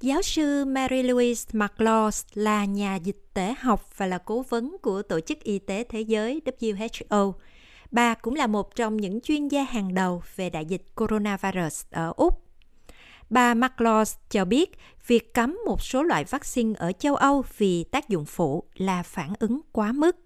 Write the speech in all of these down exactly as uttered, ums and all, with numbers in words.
Giáo sư Mary-Louise McLaws là nhà dịch tễ học và là cố vấn của Tổ chức Y tế Thế giới W H O. Bà cũng là một trong những chuyên gia hàng đầu về đại dịch coronavirus ở Úc. Bà McLaws cho biết việc cấm một số loại vaccine ở châu Âu vì tác dụng phụ là phản ứng quá mức.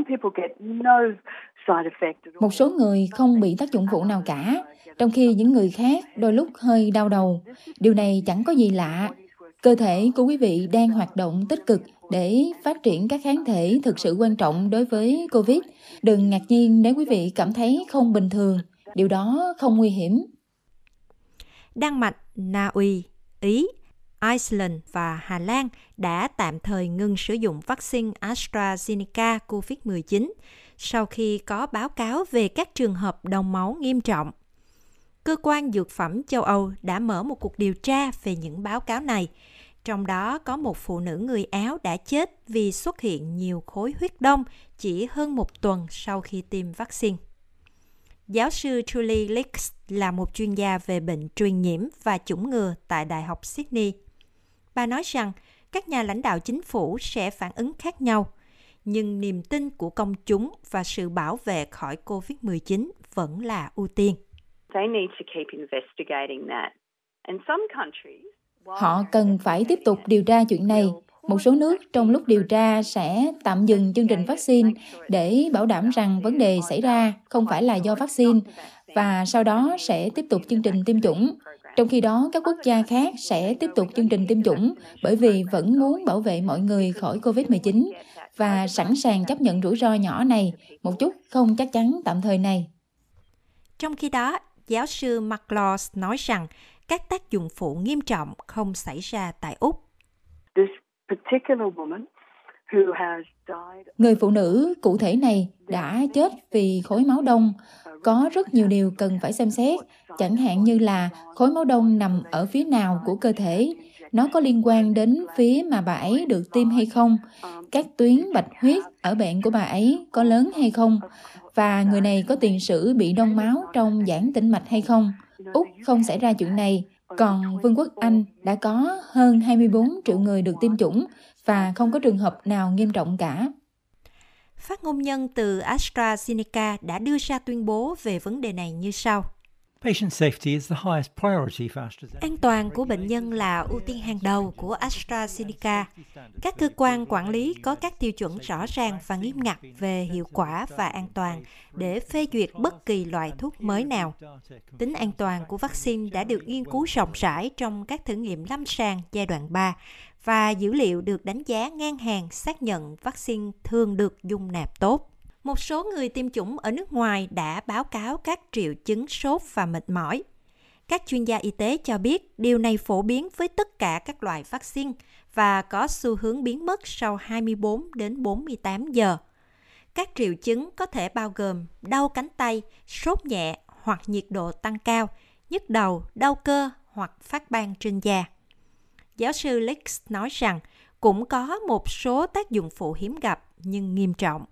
Một số người không bị tác dụng phụ nào cả, trong khi những người khác đôi lúc hơi đau đầu. Điều này chẳng có gì lạ. Cơ thể của quý vị đang hoạt động tích cực để phát triển các kháng thể thực sự quan trọng đối với Covid. Đừng ngạc nhiên nếu quý vị cảm thấy không bình thường. Điều đó không nguy hiểm. Đan Mạch, Na Uy, Ý, Iceland và Hà Lan đã tạm thời ngừng sử dụng vaccine AstraZeneca covid mười chín sau khi có báo cáo về các trường hợp đông máu nghiêm trọng. Cơ quan Dược phẩm châu Âu đã mở một cuộc điều tra về những báo cáo này, trong đó có một phụ nữ người Áo đã chết vì xuất hiện nhiều khối huyết đông chỉ hơn một tuần sau khi tiêm vaccine. Giáo sư Julie Leaks là một chuyên gia về bệnh truyền nhiễm và chủng ngừa tại Đại học Sydney. Bà nói rằng các nhà lãnh đạo chính phủ sẽ phản ứng khác nhau, nhưng niềm tin của công chúng và sự bảo vệ khỏi covid mười chín vẫn là ưu tiên. Họ cần phải tiếp tục điều tra chuyện này. Một số nước trong lúc điều tra sẽ tạm dừng chương trình vaccine để bảo đảm rằng vấn đề xảy ra không phải là do vaccine và sau đó sẽ tiếp tục chương trình tiêm chủng. Trong khi đó, các quốc gia khác sẽ tiếp tục chương trình tiêm chủng bởi vì vẫn muốn bảo vệ mọi người khỏi covid mười chín và sẵn sàng chấp nhận rủi ro nhỏ này, một chút không chắc chắn tạm thời này. Trong khi đó, giáo sư McLaws nói rằng các tác dụng phụ nghiêm trọng không xảy ra tại Úc. Người phụ nữ cụ thể này đã chết vì khối máu đông. Có rất nhiều điều cần phải xem xét, chẳng hạn như là khối máu đông nằm ở phía nào của cơ thể, nó có liên quan đến phía mà bà ấy được tiêm hay không, các tuyến bạch huyết ở bệnh của bà ấy có lớn hay không, và người này có tiền sử bị đông máu trong giãn tĩnh mạch hay không. Úc không xảy ra chuyện này, còn Vương quốc Anh đã có hơn hai mươi bốn triệu người được tiêm chủng và không có trường hợp nào nghiêm trọng cả. Phát ngôn nhân từ AstraZeneca đã đưa ra tuyên bố về vấn đề này như sau. An toàn của bệnh nhân là ưu tiên hàng đầu của AstraZeneca. Các cơ quan quản lý có các tiêu chuẩn rõ ràng và nghiêm ngặt về hiệu quả và an toàn để phê duyệt bất kỳ loại thuốc mới nào. Tính an toàn của vaccine đã được nghiên cứu rộng rãi trong các thử nghiệm lâm sàng giai đoạn ba và dữ liệu được đánh giá ngang hàng xác nhận vaccine thường được dung nạp tốt. Một số người tiêm chủng ở nước ngoài đã báo cáo các triệu chứng sốt và mệt mỏi. Các chuyên gia y tế cho biết điều này phổ biến với tất cả các loại vaccine và có xu hướng biến mất sau hai mươi bốn đến bốn mươi tám giờ. Các triệu chứng có thể bao gồm đau cánh tay, sốt nhẹ hoặc nhiệt độ tăng cao, nhức đầu, đau cơ hoặc phát ban trên da. Giáo sư Leaks nói rằng cũng có một số tác dụng phụ hiếm gặp nhưng nghiêm trọng.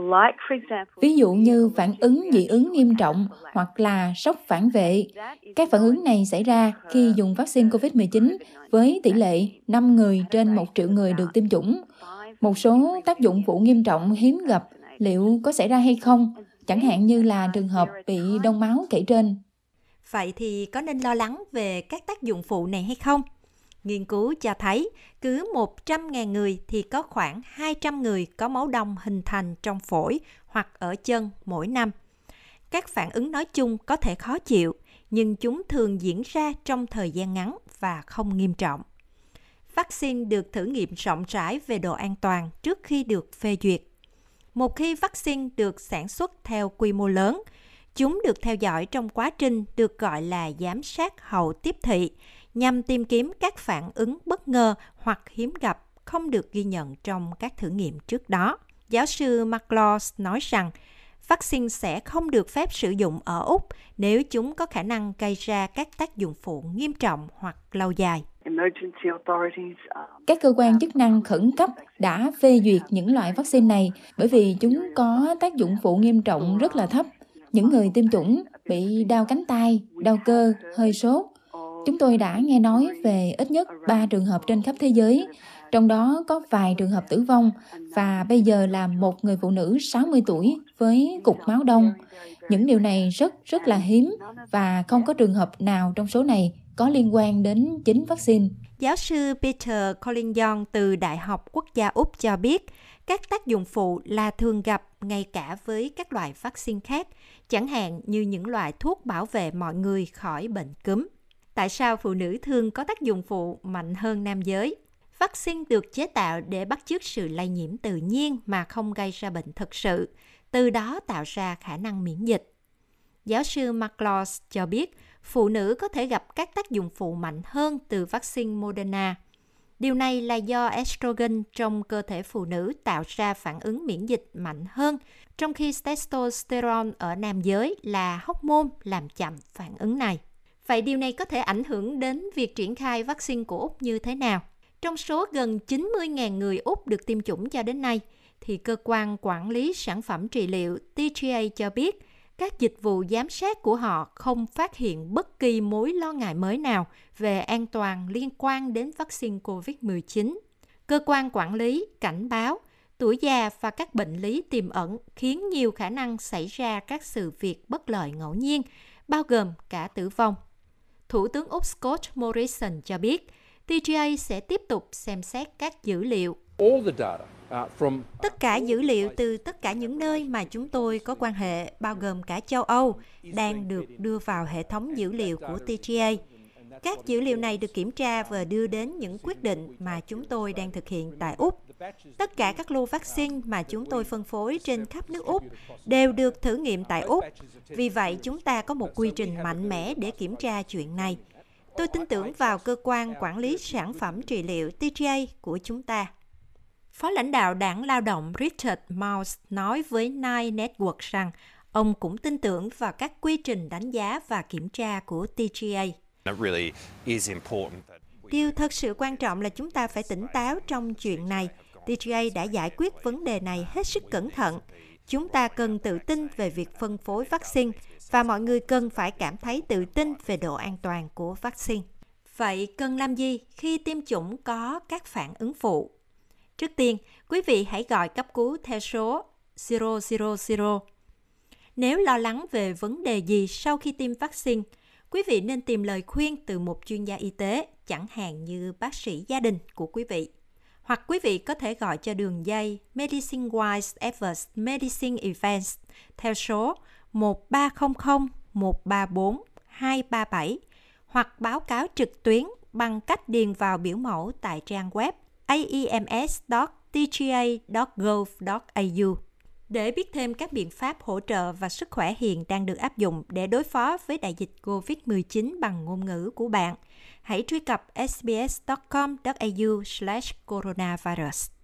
Ví dụ như phản ứng dị ứng nghiêm trọng hoặc là sốc phản vệ. Các phản ứng này xảy ra khi dùng vaccine covid mười chín với tỷ lệ năm người trên một triệu người được tiêm chủng. Một số tác dụng phụ nghiêm trọng hiếm gặp liệu có xảy ra hay không, chẳng hạn như là trường hợp bị đông máu kể trên. Vậy thì có nên lo lắng về các tác dụng phụ này hay không? Nghiên cứu cho thấy cứ một trăm nghìn người thì có khoảng hai trăm người có máu đông hình thành trong phổi hoặc ở chân mỗi năm. Các phản ứng nói chung có thể khó chịu, nhưng chúng thường diễn ra trong thời gian ngắn và không nghiêm trọng. Vaccine được thử nghiệm rộng rãi về độ an toàn trước khi được phê duyệt. Một khi vaccine được sản xuất theo quy mô lớn, chúng được theo dõi trong quá trình được gọi là giám sát hậu tiếp thị, nhằm tìm kiếm các phản ứng bất ngờ hoặc hiếm gặp không được ghi nhận trong các thử nghiệm trước đó. Giáo sư McLaws nói rằng vaccine sẽ không được phép sử dụng ở Úc nếu chúng có khả năng gây ra các tác dụng phụ nghiêm trọng hoặc lâu dài. Các cơ quan chức năng khẩn cấp đã phê duyệt những loại vaccine này bởi vì chúng có tác dụng phụ nghiêm trọng rất là thấp. Những người tiêm chủng bị đau cánh tay, đau cơ, hơi sốt. Chúng tôi đã nghe nói về ít nhất ba trường hợp trên khắp thế giới, trong đó có vài trường hợp tử vong, và bây giờ là một người phụ nữ sáu mươi tuổi với cục máu đông. Những điều này rất rất là hiếm, và không có trường hợp nào trong số này có liên quan đến chính vaccine. Giáo sư Peter Collignon từ Đại học Quốc gia Úc cho biết, các tác dụng phụ là thường gặp ngay cả với các loại vaccine khác, chẳng hạn như những loại thuốc bảo vệ mọi người khỏi bệnh cúm. Tại sao phụ nữ thường có tác dụng phụ mạnh hơn nam giới? Vaccine được chế tạo để bắt chước sự lây nhiễm tự nhiên mà không gây ra bệnh thực sự, từ đó tạo ra khả năng miễn dịch. Giáo sư Mark Laws cho biết, phụ nữ có thể gặp các tác dụng phụ mạnh hơn từ vaccine Moderna. Điều này là do estrogen trong cơ thể phụ nữ tạo ra phản ứng miễn dịch mạnh hơn, trong khi testosterone ở nam giới là hormone làm chậm phản ứng này. Vậy điều này có thể ảnh hưởng đến việc triển khai vaccine của Úc như thế nào? Trong số gần chín mươi nghìn người Úc được tiêm chủng cho đến nay, thì cơ quan quản lý sản phẩm trị liệu T G A cho biết các dịch vụ giám sát của họ không phát hiện bất kỳ mối lo ngại mới nào về an toàn liên quan đến vaccine covid mười chín. Cơ quan quản lý cảnh báo tuổi già và các bệnh lý tiềm ẩn khiến nhiều khả năng xảy ra các sự việc bất lợi ngẫu nhiên, bao gồm cả tử vong. Thủ tướng Úc Scott Morrison cho biết, T G A sẽ tiếp tục xem xét các dữ liệu. Tất cả dữ liệu từ tất cả những nơi mà chúng tôi có quan hệ, bao gồm cả châu Âu, đang được đưa vào hệ thống dữ liệu của T G A. Các dữ liệu này được kiểm tra và đưa đến những quyết định mà chúng tôi đang thực hiện tại Úc. Tất cả các lô vaccine mà chúng tôi phân phối trên khắp nước Úc đều được thử nghiệm tại Úc. Vì vậy, chúng ta có một quy trình mạnh mẽ để kiểm tra chuyện này. Tôi tin tưởng vào cơ quan quản lý sản phẩm trị liệu T G A của chúng ta. Phó lãnh đạo đảng lao động Richard Mouse nói với Nine Network rằng ông cũng tin tưởng vào các quy trình đánh giá và kiểm tra của T G A. Điều thật sự quan trọng là chúng ta phải tỉnh táo trong chuyện này. T G A đã giải quyết vấn đề này hết sức cẩn thận. Chúng ta cần tự tin về việc phân phối vaccine và mọi người cần phải cảm thấy tự tin về độ an toàn của vaccine. Vậy cần làm gì khi tiêm chủng có các phản ứng phụ? Trước tiên, quý vị hãy gọi cấp cứu theo số không không không. Nếu lo lắng về vấn đề gì sau khi tiêm vaccine, quý vị nên tìm lời khuyên từ một chuyên gia y tế, chẳng hạn như bác sĩ gia đình của quý vị. Hoặc quý vị có thể gọi cho đường dây Medicine Wise Advanced Medicine Events theo số một ba không không một ba bốn hai ba bảy hoặc báo cáo trực tuyến bằng cách điền vào biểu mẫu tại trang web a e m s chấm t g a chấm gov chấm a u. Để biết thêm các biện pháp hỗ trợ và sức khỏe hiện đang được áp dụng để đối phó với đại dịch covid mười chín bằng ngôn ngữ của bạn, hãy truy cập s b s chấm com chấm a u slash coronavirus.